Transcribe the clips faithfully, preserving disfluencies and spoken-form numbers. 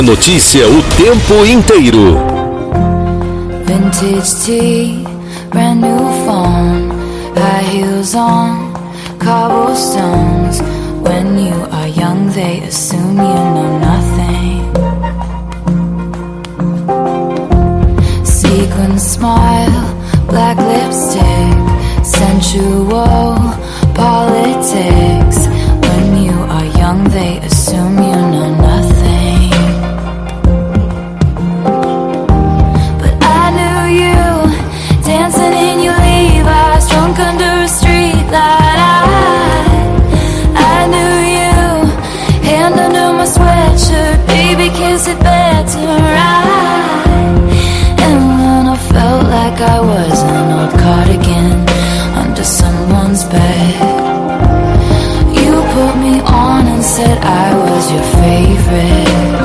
Notícia o tempo inteiro. Vintage tea, brand new phone, high heels on, cobblestones. When you are young, they assume you know nothing. Sequin smile, black lipstick, sensual politics. When you are young, they assume you know nothing. Dancing in your Levi's, drunk under a street light. I, I knew you, hand under my sweatshirt, baby, kiss it better. I, and when I felt like I was an old cardigan under someone's bed, you put me on and said I was your favorite.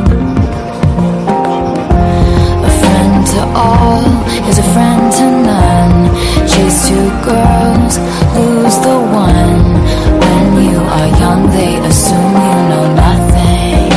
A friend to all is a friend to none. Chase two girls, lose the one. When you are young, they assume you know nothing.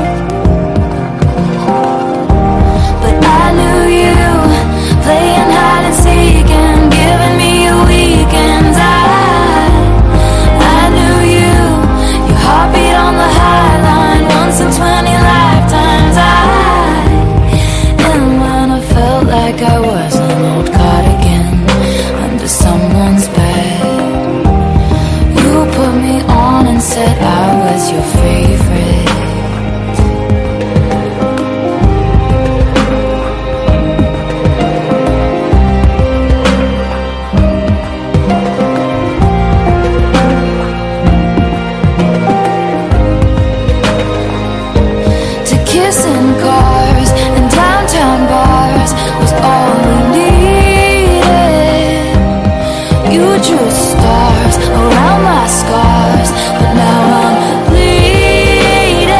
But I knew you, playing hide and seek and giving me a weekend. I, I knew you, your heartbeat on the high line, once in twenty lifetimes. I, like I was an old cardigan under someone's bed. You put me on and said I was your favorite. To kiss in cars and downtown bars was all we needed. You drew stars around my scars, but now I'm bleeding.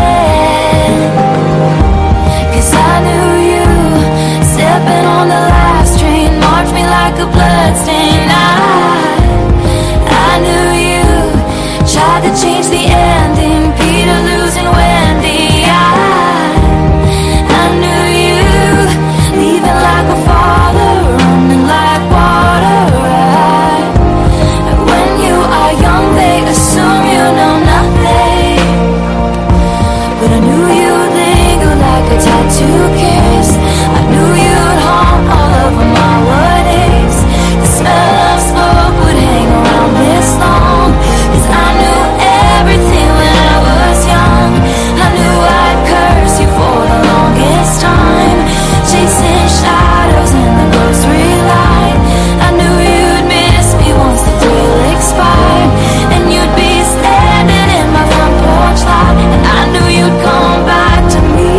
Cause I knew you, stepping on the last train, marked me like a bloodstain. I, I knew you, tried to change the ending, Peter losing Wendy. I, I knew you, leaving like a father, running like water. I, when you are young, they assume you know nothing. But I knew you'd linger like a tattoo kiss. I knew you'd haunt all over my weddings. The smell of smoke would hang around this long. Cause I knew everything when I was young. I knew I'd curse you for the longest time, chasing shadows in the grocery line. I knew you'd miss me once the thrill expired, and you'd be standing in my front porch lot, and I knew you'd come back to me.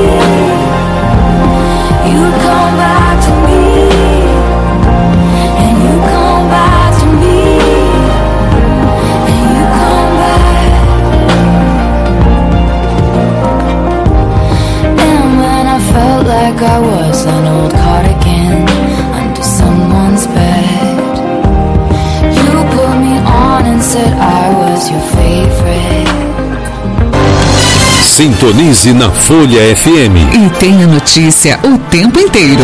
You'd come back to me, and you come back to me, and you come back. And when I felt like I was an old cardigan under someone's bed, you put me on and said I was your favorite. Sintonize na Folha F M e tenha notícia o tempo inteiro.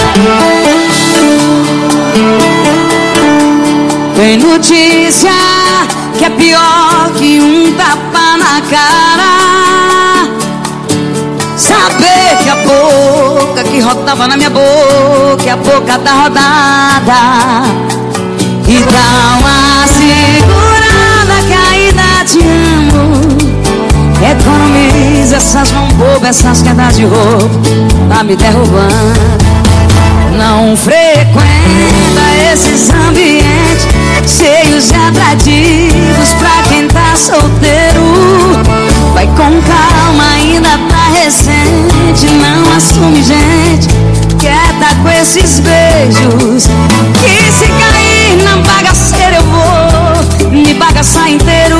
Tem notícia que é pior que um tapa na cara. Saber que a boca que rodava na minha boca é a boca da rodada. E dá uma segurada, caída, te amo. Economiza essas mãos bobas, essas quedas de roupa, tá me derrubando. Não frequenta esses ambientes cheios de atrativos pra quem tá solteiro. Vai com calma, ainda tá recente. Não assume, gente, quer tá com esses beijos, que se cair na bagaceira eu vou me bagaçar inteiro.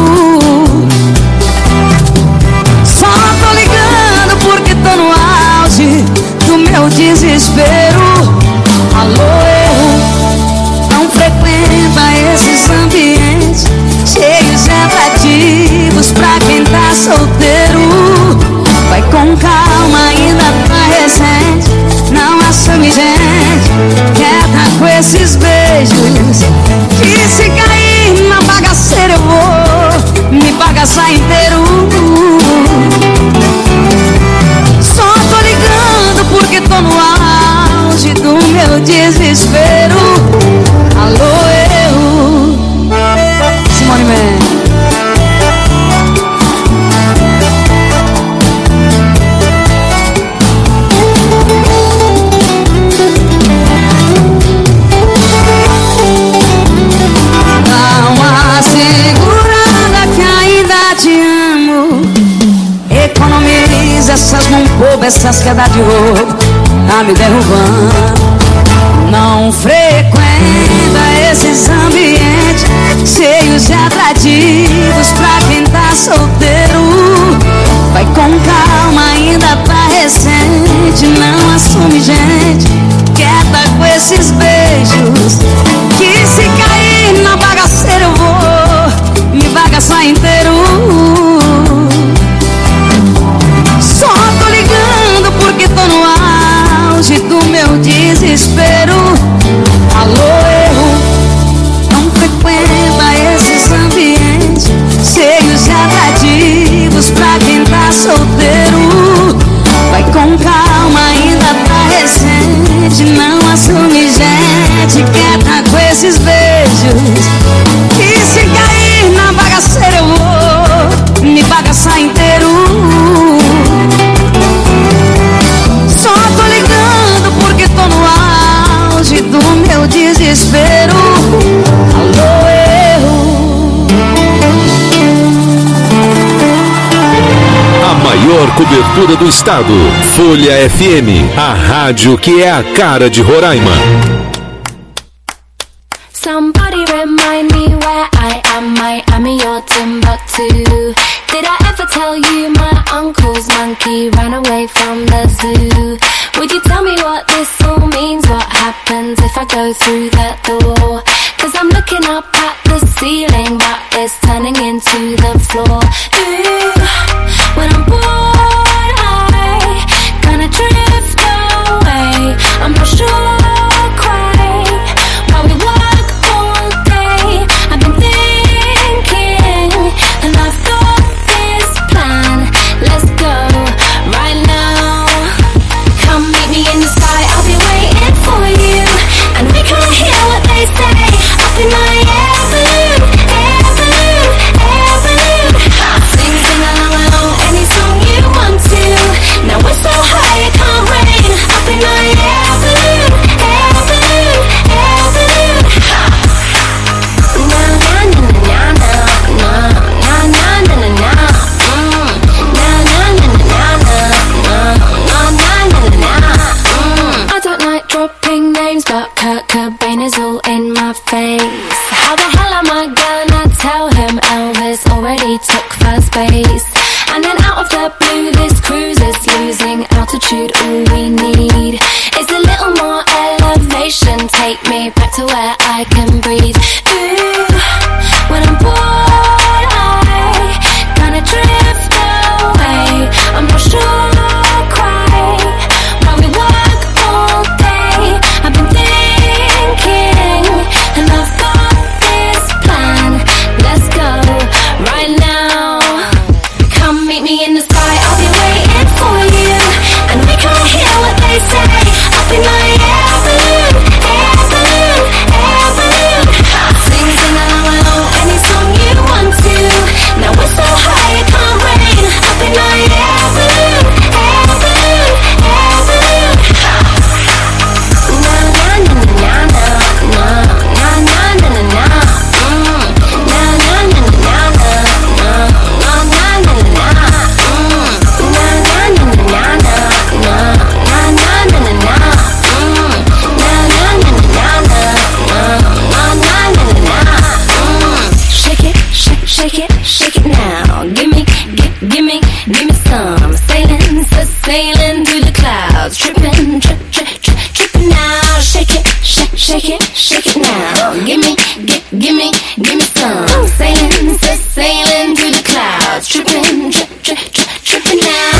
Só tô ligando porque tô no auge do meu desespero. Alô, eu não frequenta esses ambientes cheios de atrativos pra quem tá solteiro. Vai com essas mãos bobas, essas quedas de roubo tá me derrubando. Não frequenta esses ambientes cheios de atrativos pra quem tá solteiro. Vai com calma, ainda tá recente. Não assume, gente, quieta com esses beijos, que se cair na bagaceira eu vou me bagaçar inteiro. Só tô ligando porque tô no auge do meu desespero. Alô, erro, não frequenta esses ambientes cheios de atrativos pra quem tá solteiro. Vai com calma, ainda tá recente. Não assume, gente, quieta com esses beijos, que se cair na bagaceira eu vou me bagaçar inteiro. Só tô ligando porque tô no auge do meu desespero. Alô, erro. A maior cobertura do estado. Folha F M, a rádio que é a cara de Roraima. Somebody remind me where I am, Miami or Timbuktu. Did I ever tell you my uncle's monkey ran away from the zoo? Would you tell me what this all means? What happens if I go through that door? Cause I'm looking up at the ceiling, but it's turning into the floor. Ooh, when I'm bored I kinda drift away. I'm not sure quite why we work all day. I've been thinking and I've got this plan. Let's go right now. Come meet me in the sky, I'll be waiting for you. And we can hear what they say up in my air balloon, air balloon, air balloon. Sing, sing along, along, any song you want to. Now we're so high it can't rain. Up in my air balloon, air balloon, air balloon. Na na na na na na na na na na. Mm. Na na na na na na na na na na na. Mm. I don't like dropping names, but Kurt Cobain is all in my face. How the hell am I gonna tell him Elvis already took first base? And then out of the blue this cruise is losing altitude. All we need is a little more elevation. Take me back to where I can breathe. Ooh, when I'm bored I kinda drift away. I'm not sure quite why we work all day. I've been thinking and I've got this plan. Let's go right now. Come meet me in the sky, I'll be waiting for you. And we can hear what they say up in my air balloon, air balloon, air balloon. Sing, sing along, along, any song you want to. Now we're so high it can't rain. Up in my air balloon, air balloon, air balloon. Na na na na na na na na na na na. Mm. Na na na na na na na na na na na. Mm. Na na na na na na na na na na na na. Mm. Na na na na na na na na na na na. Mm. Shake it, shake, shake it, shake it now. Give me, give, give me, give me some. Sailing, sailing through the clouds, tripping, trip, trip, trip, tripping now. Shake it, shake, shake it, shake it now. Give me, give, give me, give me some. Sailing, sailing through the clouds, tripping, trip, trip, trip, tripping now.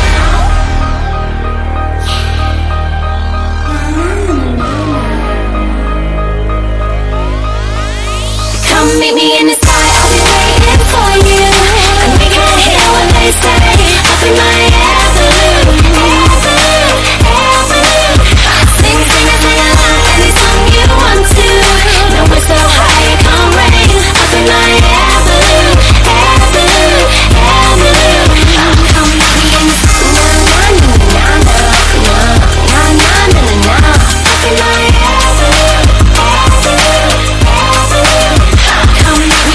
Come meet me in the sky, I'll be waiting for you. And we can hear what they say up in my air balloon, air balloon, air balloon. Sing, sing, sing along, any song you want to. Now we're so high it can't rain. Up in my air balloon, air balloon, air balloon. Come meet me in the sky, na na na na na na na na na na. Up in my air balloon, air balloon, air balloon. Come meet me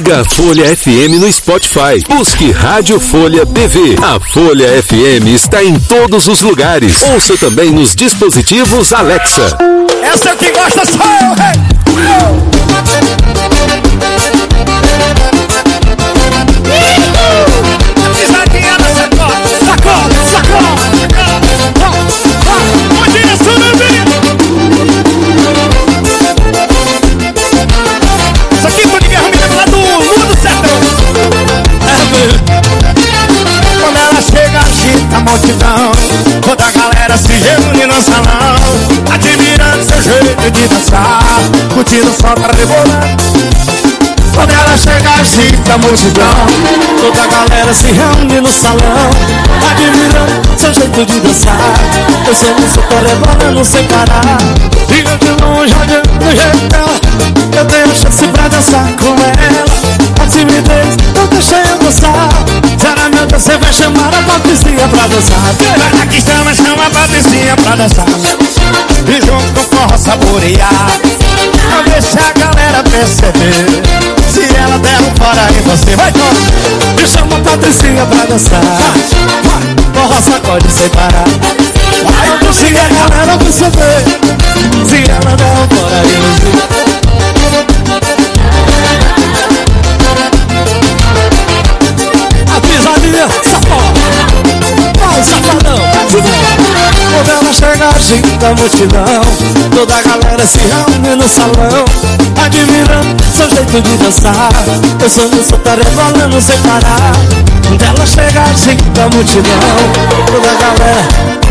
Siga a Folha F M no Spotify. Busque Rádio Folha T V. A Folha F M está em todos os lugares. Ouça também nos dispositivos Alexa. Essa é o que gosta só eu, hey! A pisadinha da sacola, sacola, sacola, sacola. Bom dia, Surubim! Isso aqui foi de guerra minha lá do mundo sertão. Quando ela chega, agita a multidão. Toda a galera se reúne no salão, admirando seu jeito de dançar, curtindo só pra rebolar. Quando ela chega, agita a multidão. Toda a galera se reúne no salão, admirando seu jeito de dançar. Eu sou no seu tá rebolando sem parar. E eu de longe olhando o jeito dela, eu tenho chance pra dançar com ela. A timidez não deixa eu dançar. Será meu Deus, você vai chamar a Patricinha pra dançar? Vai aqui, chama, chama a Patricinha pra dançar. E junto com o forró saborear, pra ver se a galera perceber. Se ela der um fora em você, vai todo. E chama a Patricinha pra dançar. Forró sacode sem parar. Vai ver se a galera perceber. Se ela der um fora em você. Vai, safadão, quando ela chega, agita a multidão. Toda a galera se reúne no salão, admirando seu jeito de dançar. Eu sou no seu tá rebolando sem parar. Quando ela chega, agita a multidão. Toda a galera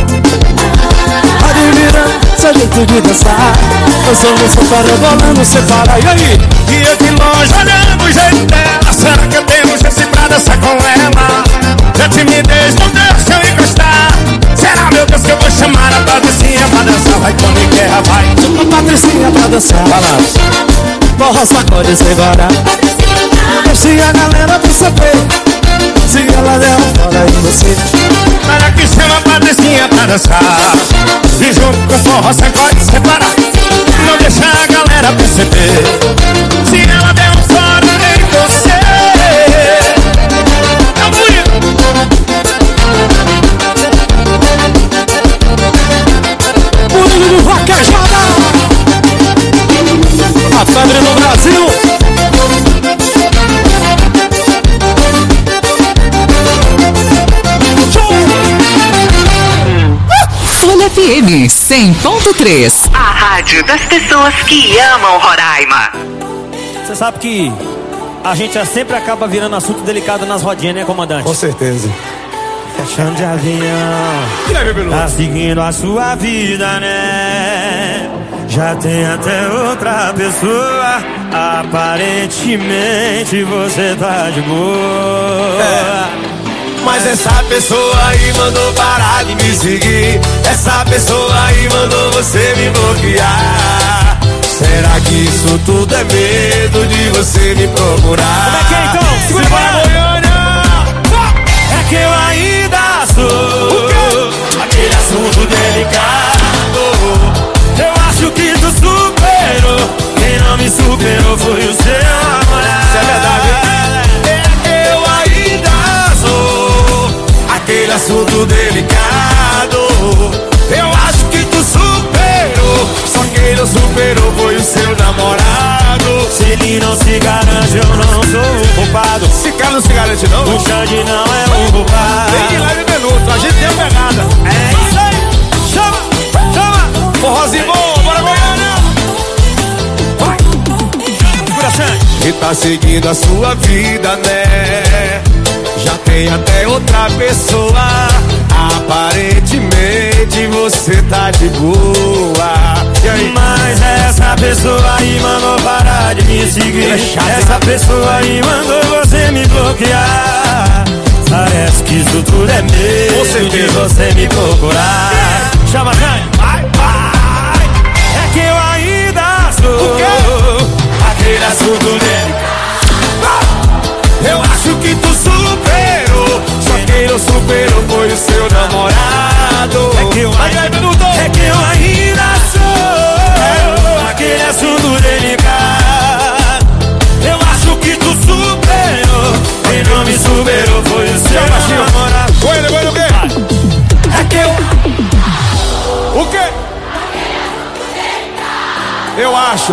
admirando seu jeito de dançar. Eu sou no seu tá rebolando sem parar. E aí? E eu de longe olhando o jeito dela. Será que eu tenho chance pra dançar com ela? A timidez não deixa eu encostar. Será, meu Deus, que eu vou chamar a Patricinha pra dançar? Vai com a guerra, vai. Chama a Patricinha pra dançar. Balança, forró sacode sem parar. Deixa a galera perceber. Se ela der um fora em você. Para que chama a Patricinha pra dançar. E junto com o forró sacode sem parar. Não deixa a galera perceber. Se ela der um fora em você. Bonito de vaquejada, a febre no Brasil. Folha F M cem ponto três. A rádio das pessoas que amam Roraima. Você sabe que a gente sempre acaba virando assunto delicado nas rodinhas, né, comandante? Com certeza. Chão de avião, tá seguindo a sua vida, né? Já tem até outra pessoa. Aparentemente você tá de boa. É. Mas essa pessoa aí mandou parar de me seguir. Essa pessoa aí mandou você me bloquear. Será que isso tudo é medo de você me procurar? Como é que é então? Segura para Goiânia. É que eu ainda sou aquele assunto delicado. Eu acho que tu superou. Quem não me superou foi o seu namorado. Isso é verdade. É que eu ainda sou aquele assunto delicado. Eu acho que tu superou. Só quem não superou foi o seu namorado. Se ele não se garante, eu não sou o culpado. Esse cara não se garante não. O Xande não é o culpado. Vem de leve minuto, a gente tem uma pegada. É isso aí. Chama, chama. Forrozinho bom, bora Goiânia. Vai. Segura, Xande. E tá seguindo a sua vida, né? Já tem até outra pessoa. Aparentemente você tá de boa. E aí? Mas essa pessoa aí mandou parar de me seguir. É chato, essa hein? pessoa aí mandou você me bloquear. Parece que isso tudo é medo de você me procurar. Chama, Jane. Vai, vai. É que eu ainda sou aquele assunto dele. Eu acho que tu superou. Só quem não superou foi o seu namorado. É que eu ainda, é que eu ainda sou aquele assunto delicado. Eu acho que tu superou. Eu acho.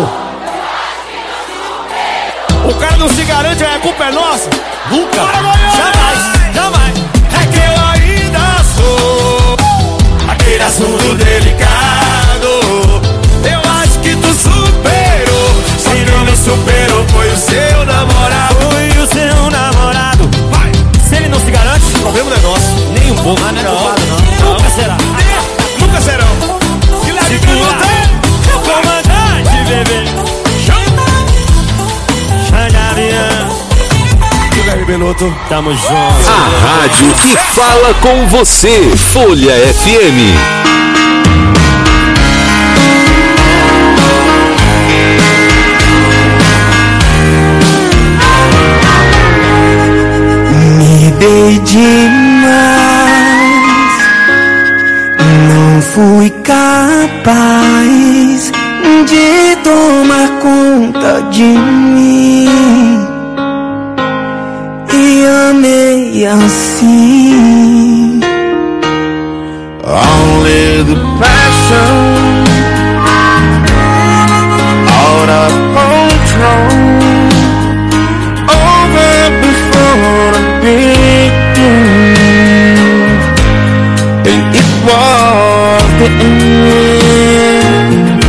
O cara não se garante, a culpa é nossa. Nunca. Bora, jamais, jamais. É que eu ainda sou aquele assunto delicado. Eu acho que tu superou. Se não me superou, foi o seu namorado. Foi o seu namorado. Vai. Se ele não se garante, o problema não é nosso. Nem um pouco. Ah, não é culpado, não. Nunca será. Nunca serão. Se tu não tem, comandante, bebê. Piloto, tamo junto. A rádio que fala com você. Folha F M. Me dei demais, não fui capaz de tomar conta de mim. E amei assim. Only the passion out of control, over before the beginning, and it was the end.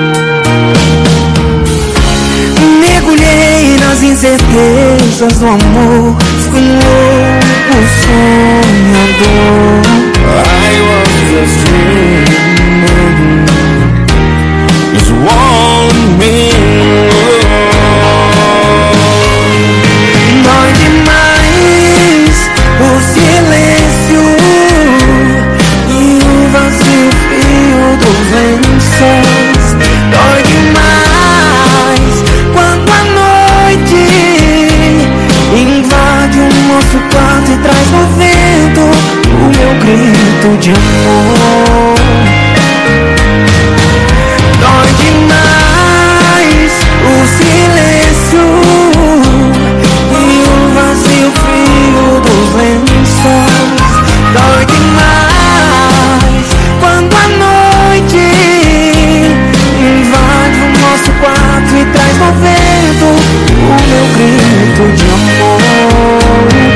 Mergulhei nas incertezas do amor, fui um louco sonhador. I was just dreaming, just one minute. Dói demais o silêncio e o vazio frio dos lençóis. Dói demais quando a noite invade o nosso quarto e traz no vento o meu grito de amor. Dói demais o silêncio e o vazio frio dos lençóis. Dói demais quando a noite invade o nosso quarto e traz no vento o meu grito de amor.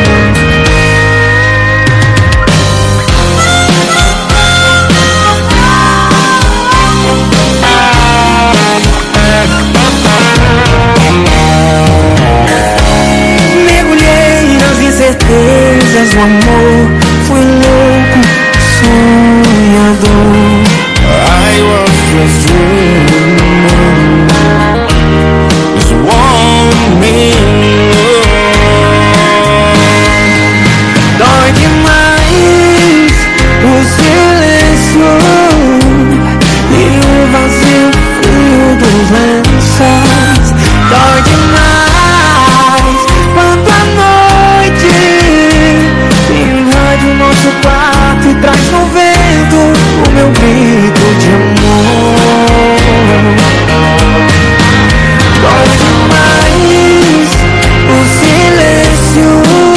Mergulhei nas incertezas do amor, fui louco sonhador. I was just dreaming, just one minute. Dói demais o silêncio e o vazio frio dos lençóis. Dói demais quando a noite invade o nosso quarto e traz no vento o meu grito de amor. Dói demais o silêncio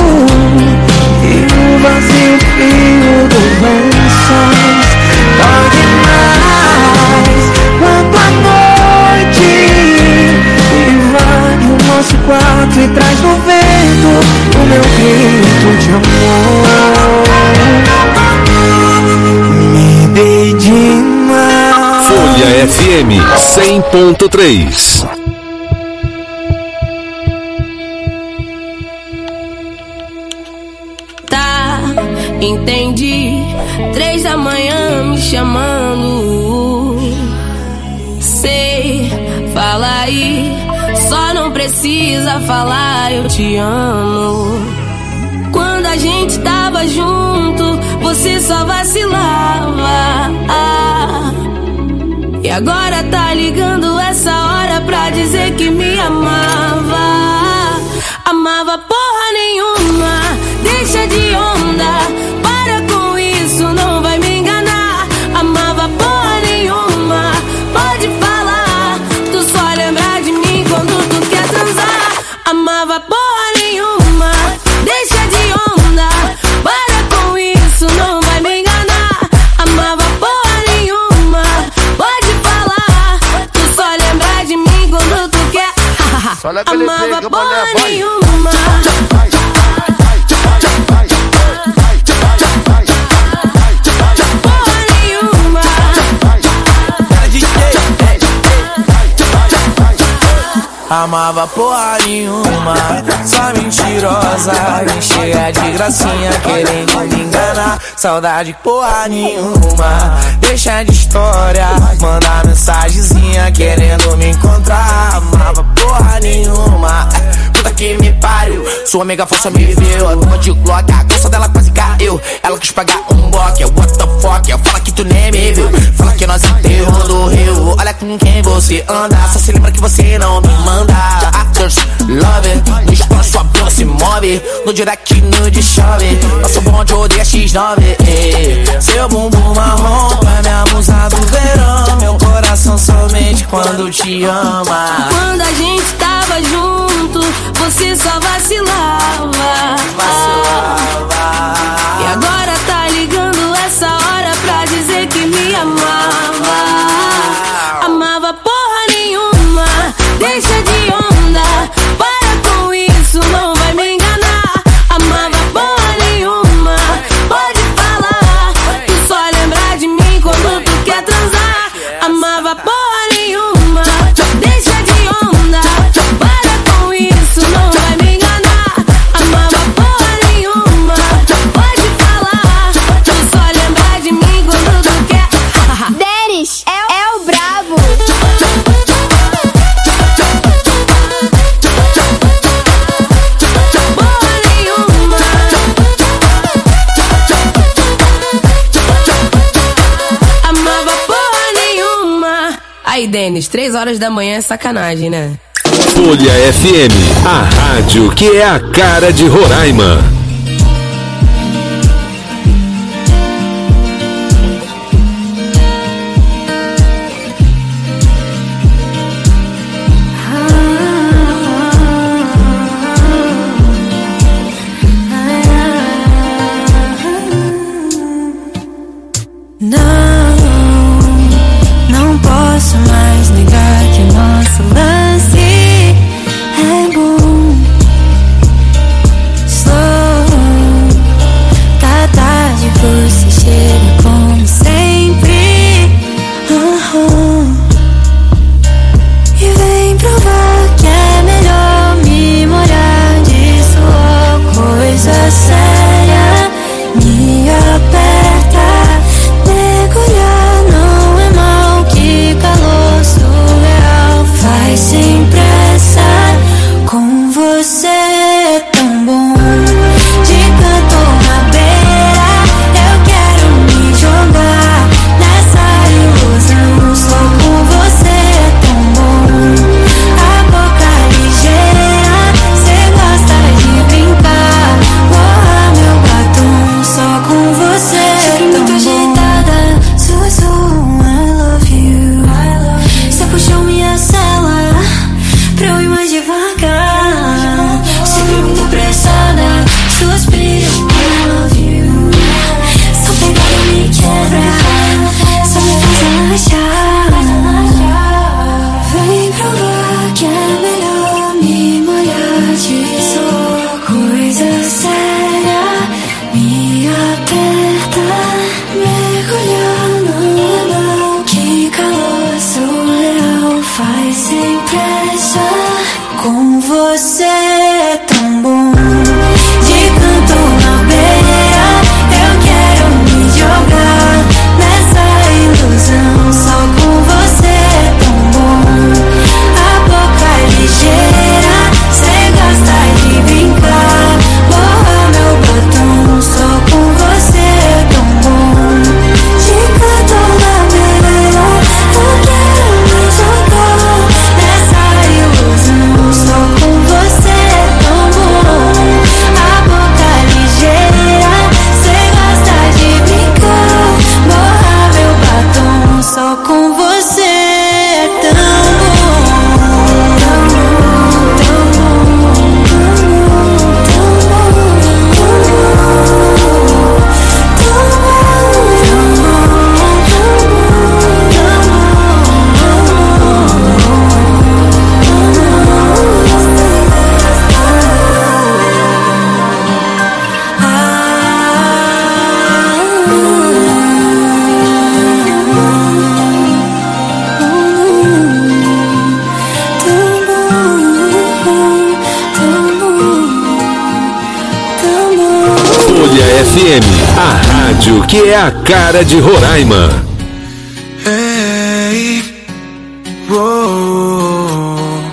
e o vazio frio dos lençóis. Dói demais quando a noite invade o nosso quarto e traz no vento o meu grito de amor. Me dei demais. Folha F M cem ponto três. Tá, entendi. Três da manhã me chamando. Sei, fala aí. Só não precisa falar, eu te amo. Quando a gente tava junto, você só vacilava. E agora tá ligando essa hora pra dizer que me amava. Amava porra nenhuma, deixa de onda. Para com isso, não vai me enganar. Amava porra nenhuma, pode falar. Tu só lembra de mim quando tu quer transar. Amava porra nenhuma, deixa de onda. Para com isso, não vai me enganar. Amava porra nenhuma, pode falar. Tu só lembra Olha aquele amava pique, porra mulher, vai. nenhuma. Porra nenhuma. Amava porra nenhuma, só mentirosa, me cheia de gracinha, querendo me enganar. Saudade porra nenhuma, deixa de história, manda mensagenzinha, querendo me encontrar. Amava porra nenhuma, puta que me pariu, sua mega força me viveu. A duma de Glock, a calça dela quase caiu. Ela quis pagar um bloco, what the fuck, fala que tu nem me viu. Fala que nós enterrou do rio, olha com quem você anda, só se lembra que você não me manda. Actors, love it, dispara sua bunda, se move no direct, no de chove. Nosso bonde odeia xis nove, eh. Seu bumbum marrom é minha musa do verão. Meu coração somente quando te ama. Quando a gente tava junto, você só vacilava. Vacilava. E agora tá ligando essa hora pra dizer que me amava. Amava porra nenhuma, deixa de onda, para com isso, não vai me enganar. Amava porra nenhuma, pode falar, tu só lembra de mim quando tu quer transar. Amava porra nenhuma, deixa de onda, para com isso, não vai me enganar. Amava porra nenhuma, pode falar, tu só lembra de mim quando tu quer. Denis é, é o brabo. Porra nenhuma. Amava porra nenhuma. Aí, Denis, três horas da manhã é sacanagem, né? Folha F M, a rádio que é a cara de Roraima. Não, não posso mais negar que o nosso lance é bom. Slow, tá tarde, você chega como sempre. Uhum. E vem provar que é melhor me molhar de sua coisa séria. Me aperta, mergulhar não é mal, que calor surreal. Faz sem pressa, com você é tão bom. De canto na beira, eu quero me jogar nessa ilusão. Só com você é tão bom. A boca ligeira, cê gosta de brincar. Borra meu batom, só com você é tão muito agitada, sussurro, I love you. Você puxou minha cela pra eu ir mais devagar. Sempre muito apressada, suspiro, I love you. Só pegada me quebra, só me faz relaxar. Vem provar que é melhor me molhar de sua coisa séria. Me aperta, mergulhar não é mal, que calor surreal. Faz sem pressa, com você é tão bom. De canto na beira, eu quero me jogar nessa ilusão. Só com você é tão bom. A boca ligeira, cê gosta de brincar. Borra meu batom, só com você é tão bom. De canto na beira, eu quero me jogar nessa ilusão. Só com você F M, a rádio que é a cara de Roraima. Ei, uou.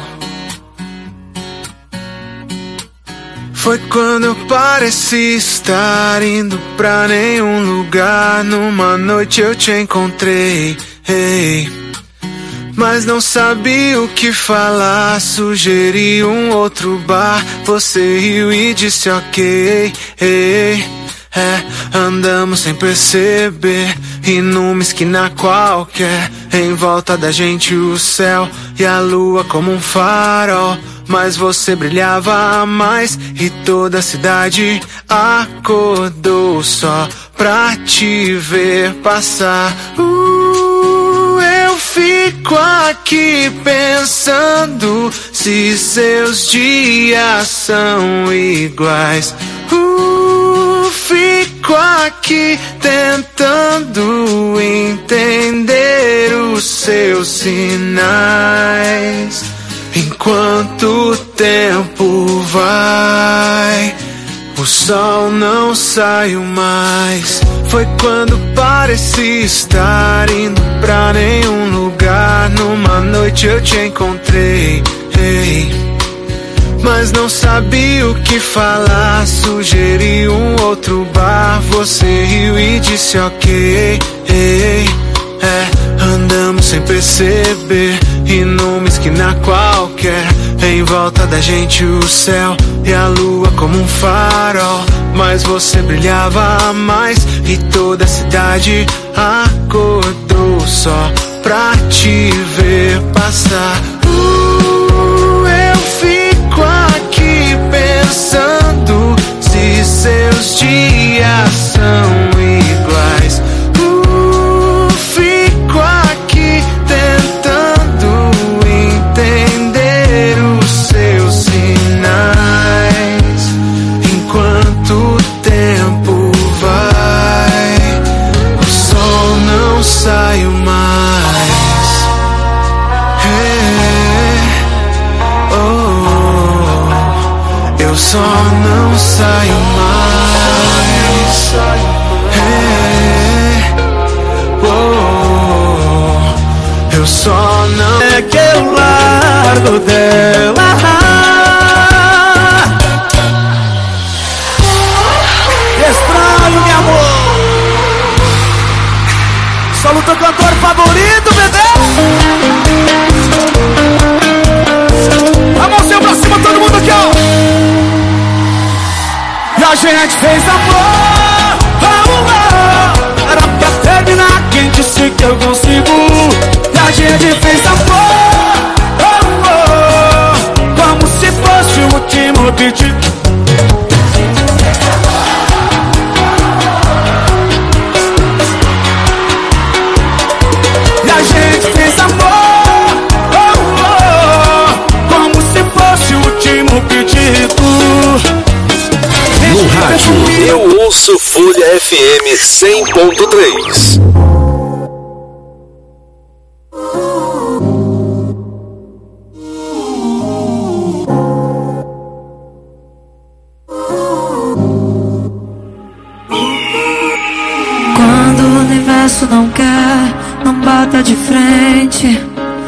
Foi quando eu pareci estar indo pra nenhum lugar. Numa noite eu te encontrei, ei, mas não sabia o que falar. Sugeri um outro bar. Você riu e disse ok, ei, é, andamos sem perceber, e numa esquina qualquer, em volta da gente o céu e a lua como um farol. Mas você brilhava mais e toda a cidade acordou só pra te ver passar. Uh, eu fico aqui pensando se seus dias são iguais. Uh, fico aqui tentando entender os seus sinais. Enquanto o tempo vai, o sol não saiu mais. Foi quando pareci estar indo pra nenhum lugar. Numa noite eu te encontrei, ei, mas não sabia o que falar. Sugeri um outro bar. Você riu e disse ok, ei, é, andamos sem perceber, e numa esquina qualquer, em volta da gente o céu e a lua como um farol. Mas você brilhava mais e toda a cidade acordou só pra te ver passar. Uh, eu fico aqui pensando se seus dias são iguais. Saio mais, hey, oh, eu só não saio mais, hey, oh, eu só não. É que eu largo dela. Estranho, meu amor. Só o teu cantor favorito, bebê. A mãozinha pra cima, todo mundo aqui, ó. E a gente fez amor, oh, oh. Era pra terminar, quem disse que eu consigo. E a gente fez amor, oh, oh. Como se fosse o último pedido. A gente fez amor, oh, oh, como se fosse o último pedido. No rádio, eu ouço Folha F M cem ponto três. Quando o universo não quer, não bata de frente.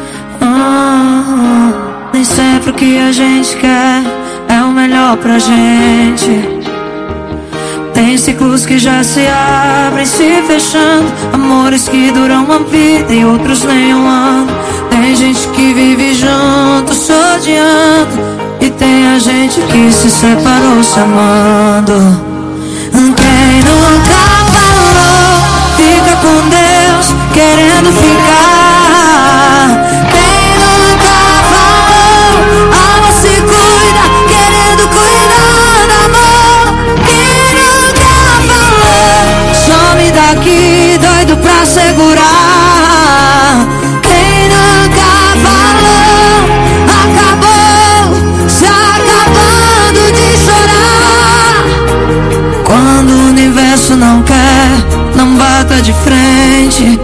Oh, nem sempre o que a gente quer é o melhor pra gente. Tem ciclos que já se abrem, se fechando, amores que duram uma vida e outros nem um ano. Tem gente que vive junto, se odiando, e tem a gente que se separou se amando. Quem nunca falou, fica com Deus, querendo ficar. Quem nunca falou, alma se cuida, querendo cuidar do amor. Quem nunca falou, some daqui, doido pra segurar. Quem nunca falou, acabou, se acabando de chorar. Quando o universo não quer, não bata de frente.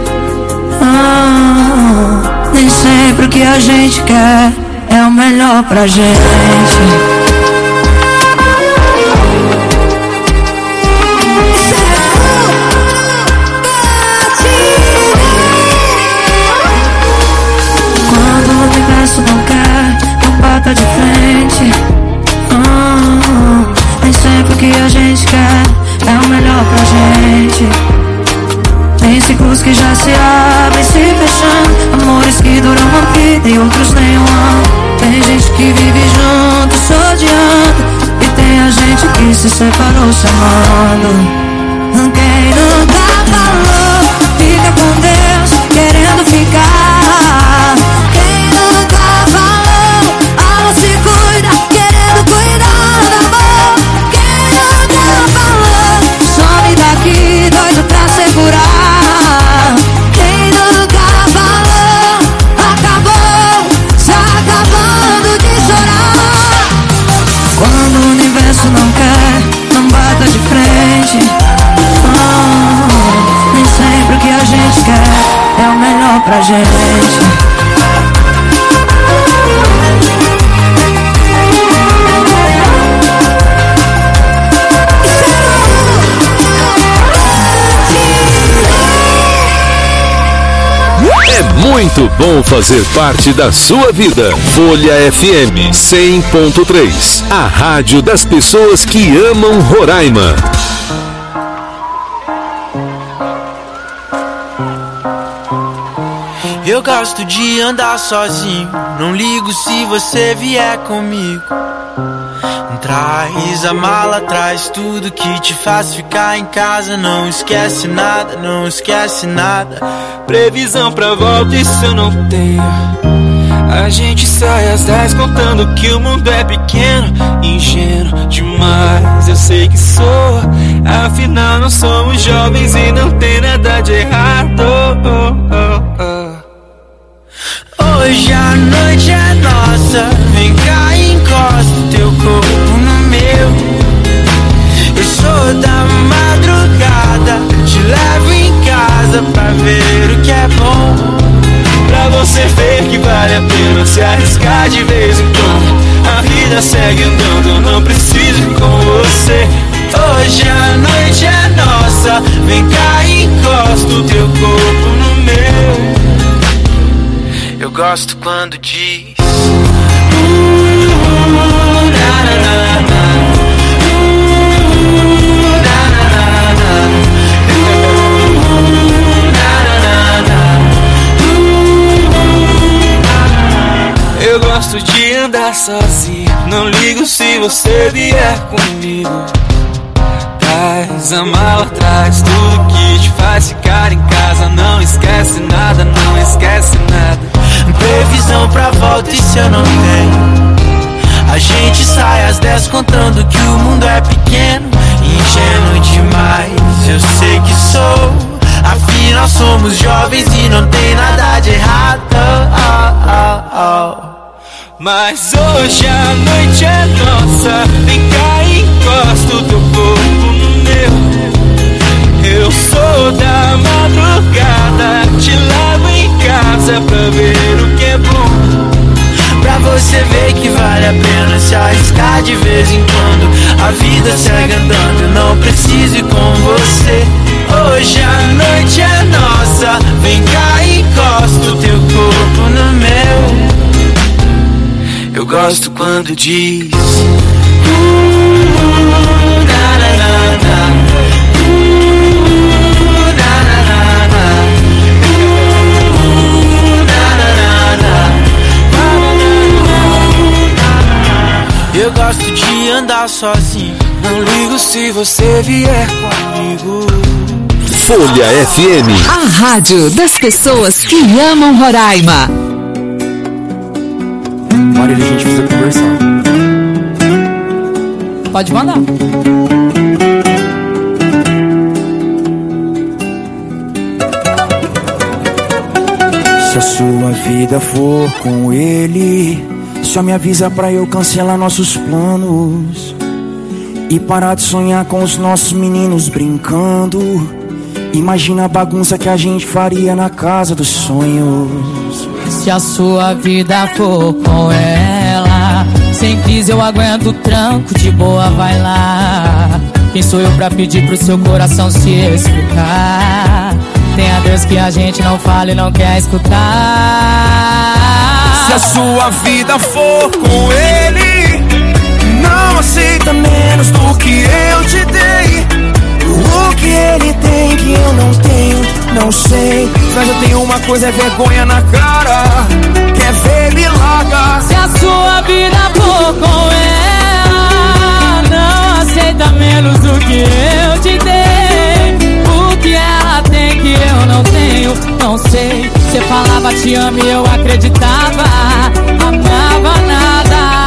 Ah, nem sempre o que a gente quer é o melhor pra gente. ciclos que já se abrem, se fechando. Amores que duram uma vida e outros nem um ano. Tem gente que vive junto, se odiando, e tem a gente que se separou se amando. Quem nunca falou, fica com Deus, querendo ficar. Quem nunca falou, alma se cuida, querendo cuidar do amor. Quem nunca falou, some daqui, doido pra segurar. Quem nunca falou, acabou, se acabando de chorar. Quando o universo não quer, não bata de frente. Oh, nem sempre o que a gente quer é o melhor pra gente. É muito bom fazer parte da sua vida. Folha F M cem ponto três, a rádio das pessoas que amam Roraima. Eu gosto de andar sozinho, não ligo se você vier comigo. Traz a mala, traz tudo que te faz ficar em casa. Não esquece nada, não esquece nada. Previsão pra volta, isso eu não tenho. A gente sai às dez contando que o mundo é pequeno. Ingênuo demais, eu sei que sou. Afinal não somos jovens e não tem nada de errado. oh, oh, oh. Hoje a noite é nossa, vem cá e encosta teu corpo no meu. Eu sou da madrugada, te levo em casa pra ver o que é bom. Pra você ver que vale a pena se arriscar de vez em quando. A vida segue andando, eu não preciso ir com você. Hoje a noite é nossa, vem cá e encosta o teu corpo no meu. Eu gosto quando diz uh, na, na, na, na. Uh, na, na, na, na. Uh, eu gosto de andar sozinho, não ligo se você vier comigo. Traz a mala, traz tudo que te faz ficar em casa. Não esquece nada, não esquece nada. Previsão pra volta, isso eu não tenho. A gente sai às dez contando que o mundo é pequeno. Ingênuo demais, eu sei que sou. Afinal somos jovens e não tem nada de errado. oh, oh, oh. Mas hoje a noite é nossa, vem cá e encosta o teu corpo no meu. Eu sou da madrugada, te levo em casa pra ver o que é bom. Pra você ver que vale a pena se arriscar de vez em quando. A vida segue andando, não preciso ir com você. Hoje a noite é nossa, vem cá e encosta o teu corpo no meu. Eu gosto quando diz uh, na, na, na, na. Eu gosto de andar sozinho, não ligo se você vier comigo. Folha F M, a rádio das pessoas que amam Roraima. Marília, a gente precisa conversar. Pode mandar. Se a sua vida for com ele, só me avisa pra eu cancelar nossos planos e parar de sonhar com os nossos meninos brincando. Imagina a bagunça que a gente faria na casa dos sonhos. Se a sua vida for com ela, sem crise eu aguento o tranco, de boa vai lá. Quem sou eu pra pedir pro seu coração se explicar? Tem adeus que a gente não fala e não quer escutar. Se a sua vida for com ele, não aceita menos do que eu te dei. O que ele tem que eu não tenho, não sei. Mas eu tenho uma coisa, é vergonha na cara. Quer ver, me larga. Se a sua vida for com ela, não aceita menos do que eu te dei. O que ela tem que eu não tenho, não sei. Você falava te amo e eu acreditava, amava nada.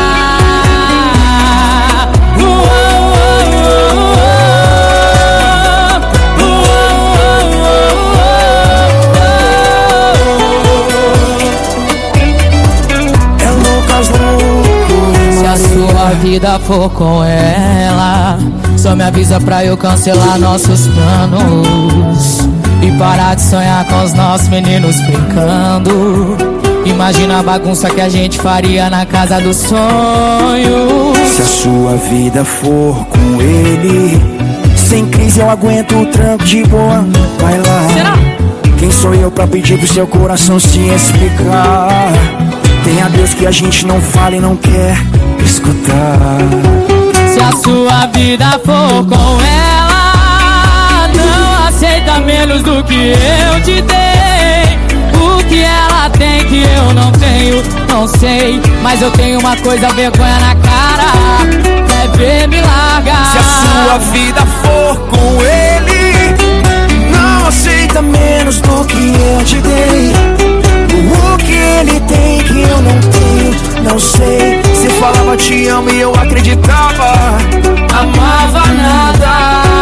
Se a sua vida for com ela, só me avisa pra eu cancelar nossos planos e parar de sonhar com os nossos meninos brincando. Imagina a bagunça que a gente faria na casa dos sonhos. Se a sua vida for com ele, sem crise eu aguento o tranco de boa. Vai lá. Será? Quem sou eu pra pedir pro seu coração se explicar? Tem a Deus que a gente não fala e não quer escutar. Se a sua vida for com ela, não aceita menos do que eu te dei. O que ela tem que eu não tenho, não sei. Mas eu tenho uma coisa, vergonha na cara. Quer ver, me larga. Se a sua vida for com ele, não aceita menos do que eu te dei. O que ele tem que eu não tenho, não sei. Você falava te amo e eu acreditava, amava nada.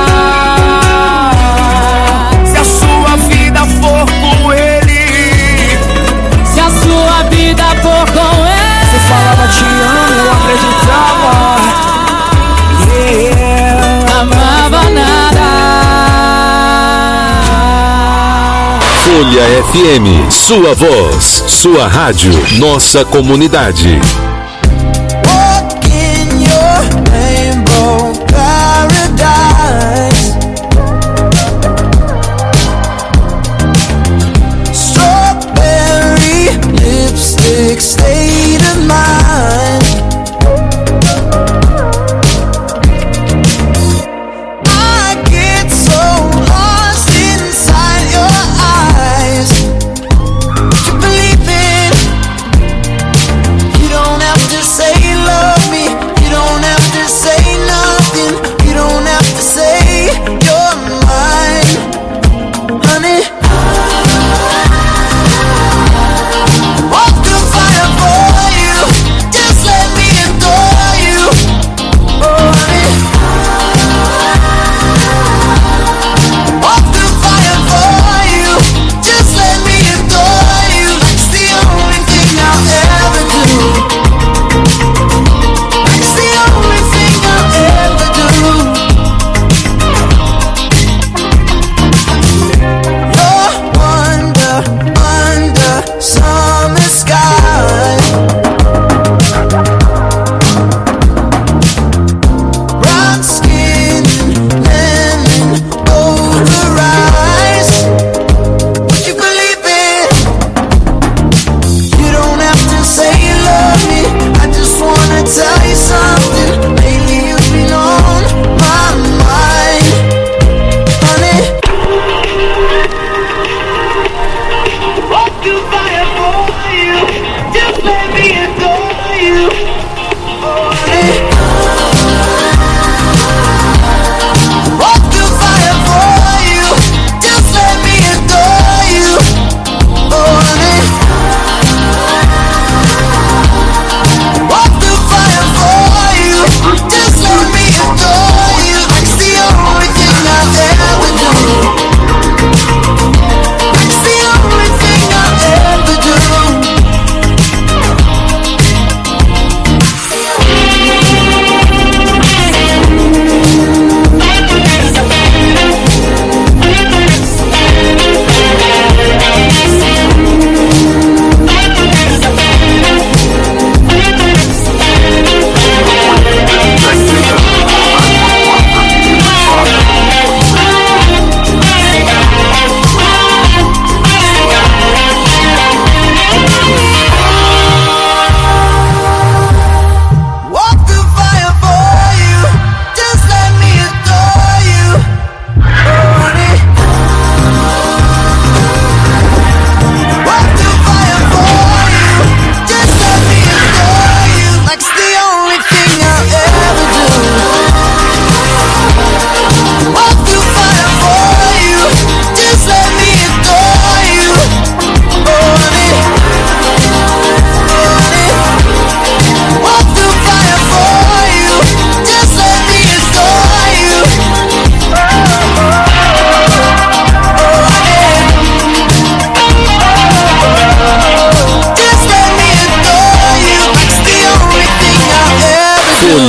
Se a sua vida for com ele, se a sua vida for com ele, você falava te amo e eu acreditava, yeah, amava nada. Folha F M, sua voz, sua rádio, nossa comunidade. Walk in your rainbow paradise. Strawberry lipstick state of mind. I get so lost inside your eyes. You believe it. You don't have to say you love me. You don't have to say nothing. You don't have to say you're mine, honey. Walk the fire for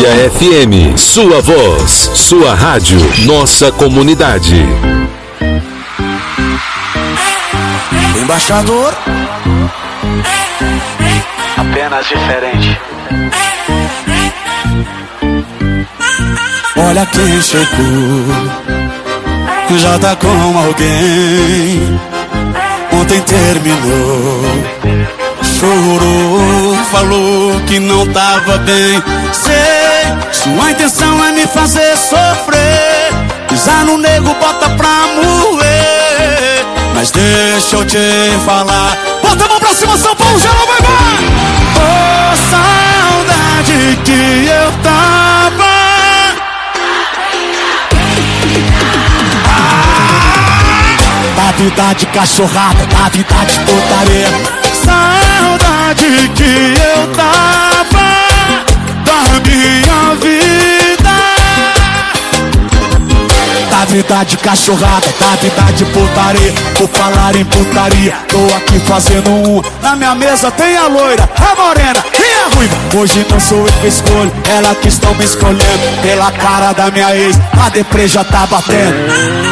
Folha F M, sua voz, sua rádio, nossa comunidade. Embaixador, apenas diferente. Olha quem chegou, já tá com alguém. Ontem terminou, chorou, falou que não tava bem. Sei, sua intenção é me fazer sofrer, pisar no nego, bota pra moer. Mas deixa eu te falar, bota a mão pra cima, São Paulo, geral vai vai. Oh, saudade que eu tava. Da vida de cachorrada, da vida de putaria. Saudade que eu tava da minha vida. Da vida de cachorrada, da vida de putaria. Por falar em putaria, tô aqui fazendo um. Na minha mesa tem a loira, a morena e a ruiva. Hoje não sou eu que escolho, ela que estão me escolhendo. Pela cara da minha ex, a deprê já tá batendo.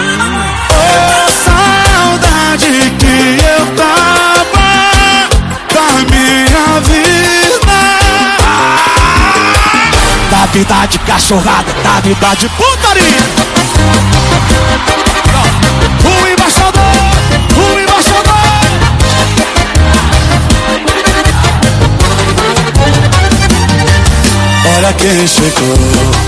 Saudade que eu tava da minha vida. Da vida de cachorrada, da vida de putaria. O embaixador, o embaixador. Olha quem chegou,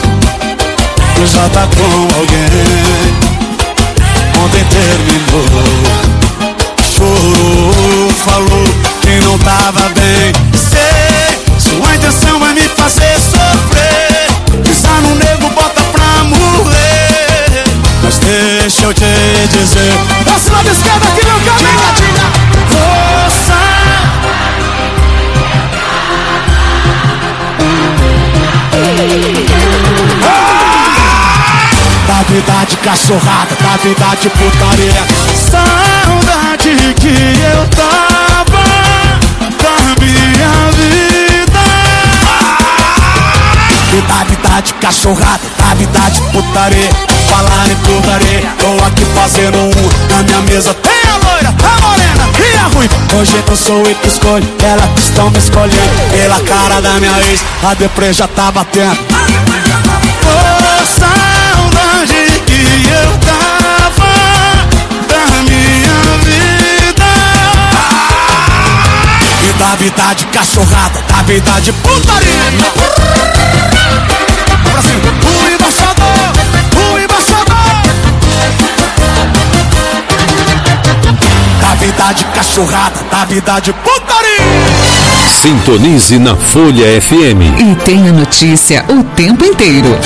já tá com alguém. Ontem terminou, chorou, falou que não tava bem. Sei, sua intenção é me fazer sofrer, pisar no nego, bota pra morrer. Mas deixa eu te dizer, passe lá da esquerda aqui, meu caminho. Diga, diga. Força. Da vida de cachorrada, da vida de putaria. Saudade que eu tava da minha vida. E da vida de cachorrada, da vida de putaria. Falar em putaria, tô aqui fazendo um. Na minha mesa tem a loira, a morena e a ruiva. Hoje não sou eu que escolho, ela que estão me escolhendo. Pela cara da minha ex, a deprê já tá batendo. Oh, saudade que eu tava da minha vida. E da vida de cachorrada, da vida de putaria. Brasil, o embaixador, o embaixador. Da vida de cachorrada, da vida de putaria. Sintonize na Folha F M e tenha notícia o tempo inteiro.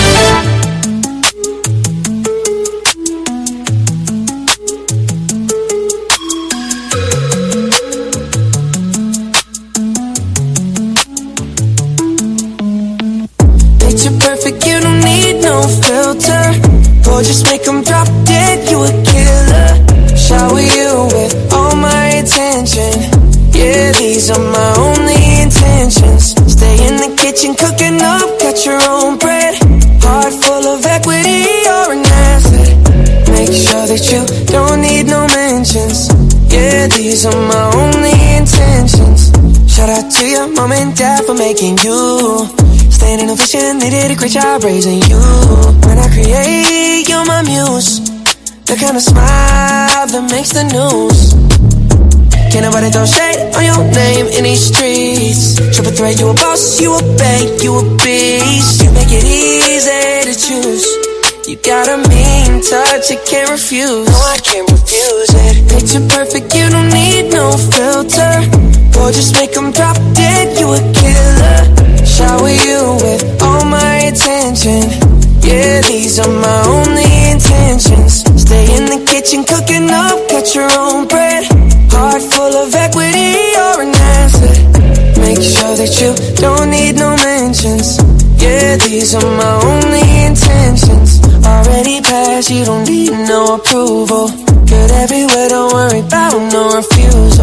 Picture perfect, you don't need no filter. Or just make them drop dead, you a killer. Shower you with all my attention. Yeah, these are my only intentions. Stay in the kitchen cooking up, got your own bread. Heart full of equity, you're an asset. Make sure that you don't need no mentions. Yeah, these are my only intentions. Shout out to your mom and dad for making you. Staying in a vision, they did a great job raising you. When I create, you're my muse. The kind of smile that makes the news. Can't nobody throw shade on your name in these streets. Triple threat, you a boss, you a bank, you a beast. You make it easy to choose. You got a mean touch, you can't refuse. No, I can't refuse it. Picture perfect, you don't need no filter. Or just make them drop dead, you a killer. Shower you with all my attention. Yeah, these are my only intentions. Stay in the kitchen cooking up, got your own bread. Heart full of equity, you're an asset. Make sure that you don't need no mentions. Yeah, these are my only intentions. Already passed, you don't need no approval. Good everywhere, don't worry about no refusal.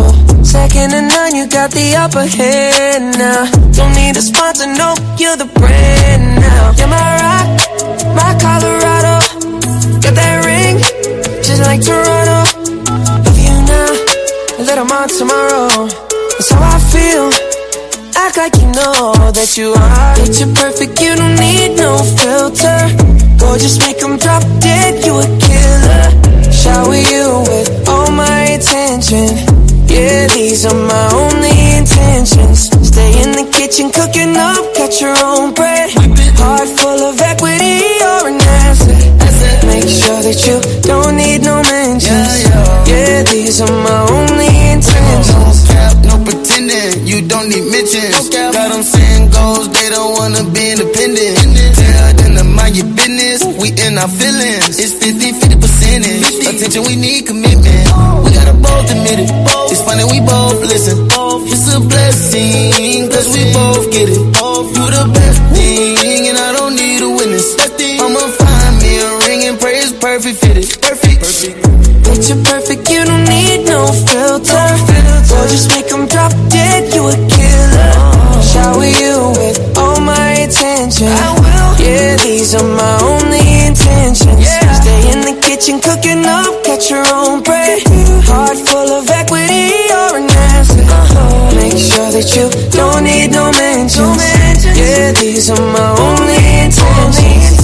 Second to none, you got the upper hand now. Don't need a sponsor, no, you're the brand now. You're my rock, my Colorado. Got that ring, just like Toronto. Love you now, a little more tomorrow. That's how I feel. Act like you know that you are. Picture perfect, you don't need no filter. Gorgeous, make them drop dead, you a killer. Shower you with all my attention. Yeah, these are my only intentions. Stay in the kitchen, cooking up, catch your own bread. Heart full of equity, you're an asset. Make sure that you don't need no mentions. Yeah, these are my only intentions. No cap, no pretending, you don't need mentions. Got them saying goals, they don't wanna be independent. Tell them to mind your business, we in our feelings. It's fifty, fifty percentage. Attention, we need commitment. We gotta both admit it. It's funny, we both listen. It's a blessing, cause we both get it. You the best thing, and I don't need a witness. I'ma find me a ring and pray it's perfect fitted. Perfect. Picture perfect, you don't need no filter. Or just make them drop dead, you a killer. Shower you with all my attention. Yeah, these are my only intentions. Stay in the kitchen, cooking up, catch your own bread. Heart full of equity, you're an asset. Make sure that you don't need no mentions. Yeah, these are my only intentions.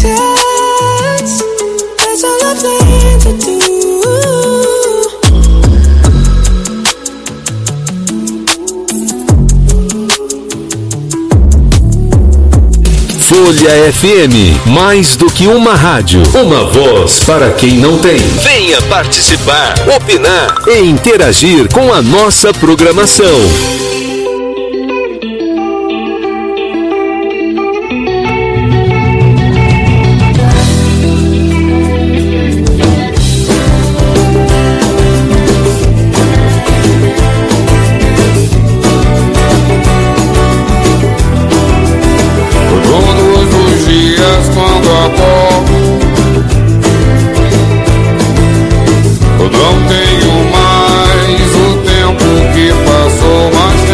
That's all I plan to do. Folha F M, mais do que uma rádio, uma voz para quem não tem. Venha participar, opinar e interagir com a nossa programação. Quando acordo, eu não tenho mais o tempo que passou, mas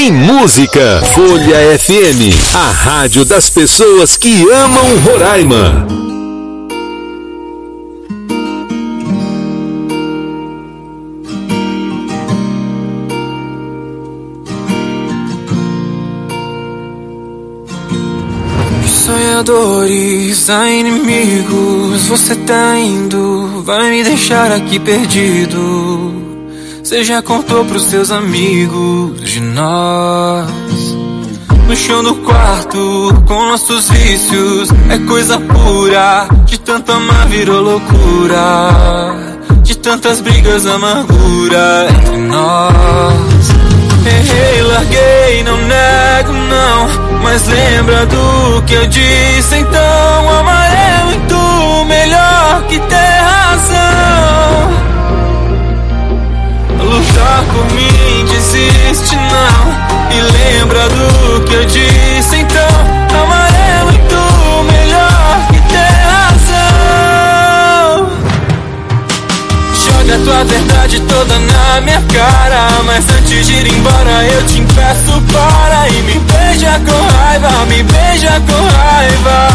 tem música. Folha F M, a rádio das pessoas que amam Roraima. Sonhadores a inimigos, você tá indo, vai me deixar aqui perdido. Você já contou pros seus amigos de nós. No chão do quarto, com nossos vícios, é coisa pura. De tanto amar virou loucura. De tantas brigas, amargura entre nós. Errei, larguei, não nego não, mas lembra do que eu disse. Então amar é muito melhor que ter razão. Lutar por mim, desiste não, e lembra do que eu disse. Então amar é muito melhor que ter razão. Joga a tua verdade toda na minha cara, mas antes de ir embora eu te impeço para. E me beija com raiva, me beija com raiva.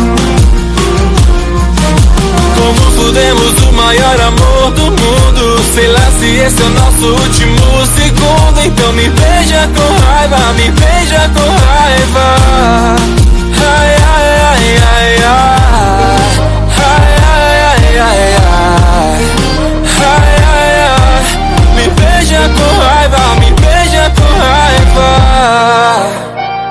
Como fudemos o maior amor do mundo, sei lá se esse é o nosso último segundo. Então me beija com raiva, me beija com raiva. Ai, ai, ai, ai, ai. Ai, ai, ai, ai, ai. Ai, ai, ai. Me beija com raiva, me beija com raiva.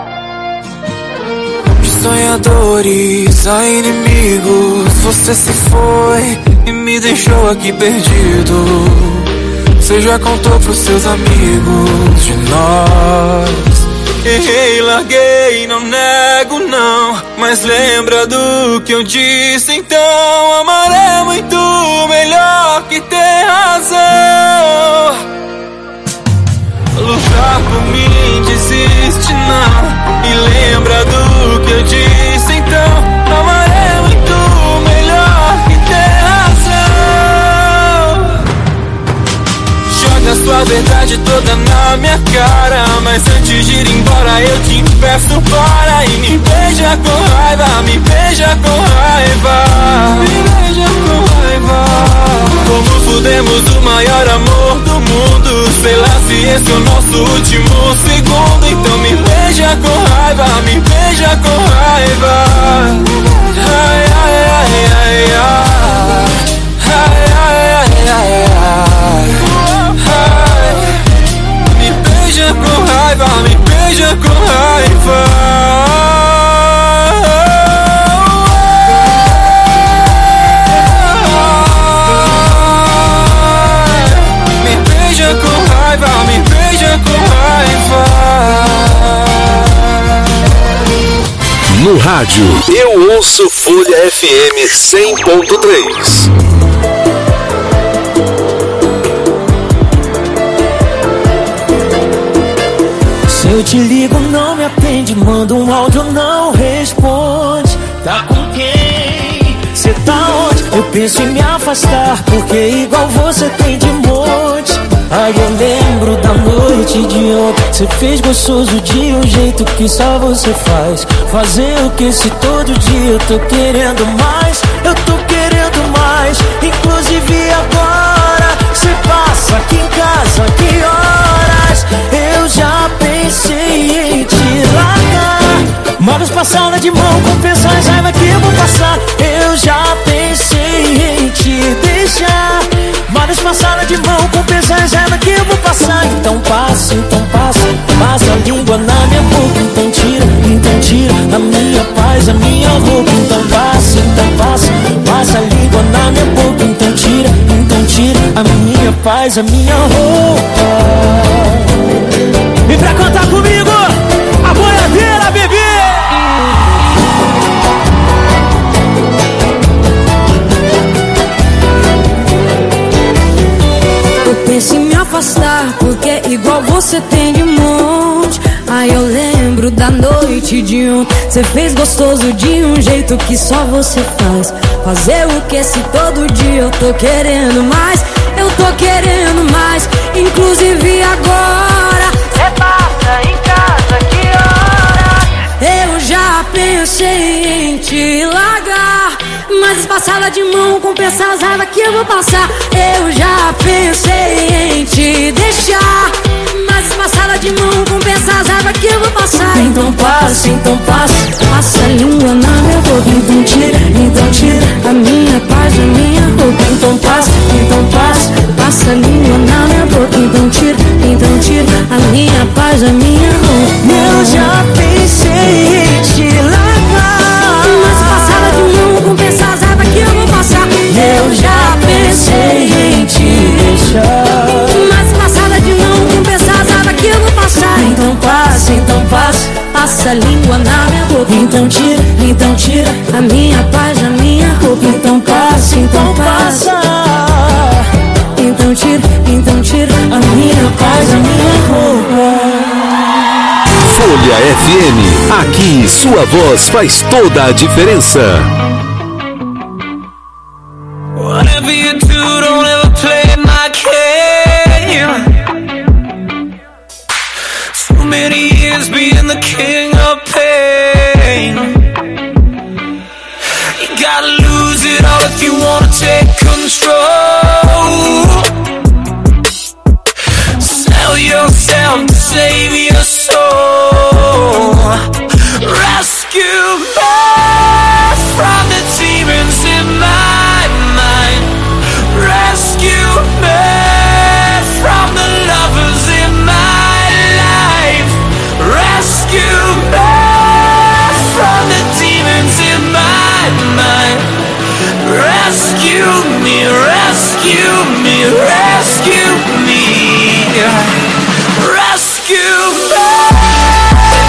Sonhadores a inimigos, você se foi e me deixou aqui perdido. Você já contou pros seus amigos de nós. Errei, larguei, não nego não, mas lembra do que eu disse. Então amar é muito melhor que ter razão. Lutar por mim, desiste não, e lembra do que eu disse. Então amar é muito melhor que ter razão. Joga a sua verdade toda na minha cara, mas antes de ir embora eu te impeço para. E me beija com raiva, me beija com raiva. Me beija com raiva. Como fudemos o maior amor do mundo, sei lá se esse é o nosso último segundo. Então me beija com raiva, me beija com raiva. Ai, ai, ai, ai, ai. Ai, ai, ai, ai, ai. Me beija com raiva, me beija com raiva. Me beija com raiva. No rádio, eu ouço Folha F M cem ponto três. Se eu te ligo, não me atende, manda um áudio, não responde. Tá com quem? Cê tá onde? Eu penso em me afastar, porque igual você tem de monte. Ai, eu lembro da noite de ontem. Cê fez gostoso de um jeito que só você faz. Fazer o que se todo dia eu tô querendo mais. Eu tô querendo mais. Inclusive agora cê passa aqui em casa, que horas? Eu já pensei em te largar. Modos pra sala de mão, compensa as raiva que eu vou passar. Eu já pensei em te deixar. Modos pra sala de mão, compensa as raiva que eu vou passar. Então passa, então passa, passa a língua na minha boca. Então tira, então tira a minha paz, a minha roupa. Então passa, então passa, passa a língua na minha boca. Então tira, então tira a minha paz, a minha roupa. E pra cantar comigo, a boiadeira, bebê! Eu penso em me afastar, porque igual você tem de monte. Aí eu lembro da noite de ontem. Cê fez gostoso de um jeito que só você faz. Fazer o que se todo dia eu tô querendo mais. Eu tô querendo mais. Inclusive agora cê passa em Mas passada de mão, compensa as raivas que eu vou passar. Eu já pensei em te deixar. Mas passada de mão, compensa as raivas que eu vou passar. Então passa, então passa. Passa a língua na minha boca. Então tira, então tira a minha paz, a minha roupa. Então passa, então passa. Passa a língua na minha boca. Então tira, então tira a minha paz, a minha roupa. Eu já pensei em te largar. Mas passada de mão, compensa as raivas que eu vou passar. Eu já pensei em te deixar. Mas passada de mão, compensa as raivas que eu vou passar. Então passa, então passa. Passa a língua na minha boca. Então tira, então tira a minha paz, a minha roupa. Então passa, então passa. Então tira, então tira a minha paz, a minha roupa. Folha F M, aqui sua voz faz toda a diferença. Whatever you do, don't ever play my game. So many years being the king of pain. You gotta lose it all if you wanna take control. Sell yourself to save your soul. Rescue me from the demons in my mind. Rescue me from the lovers in my life. Rescue me from the demons in my mind. Rescue me, rescue me.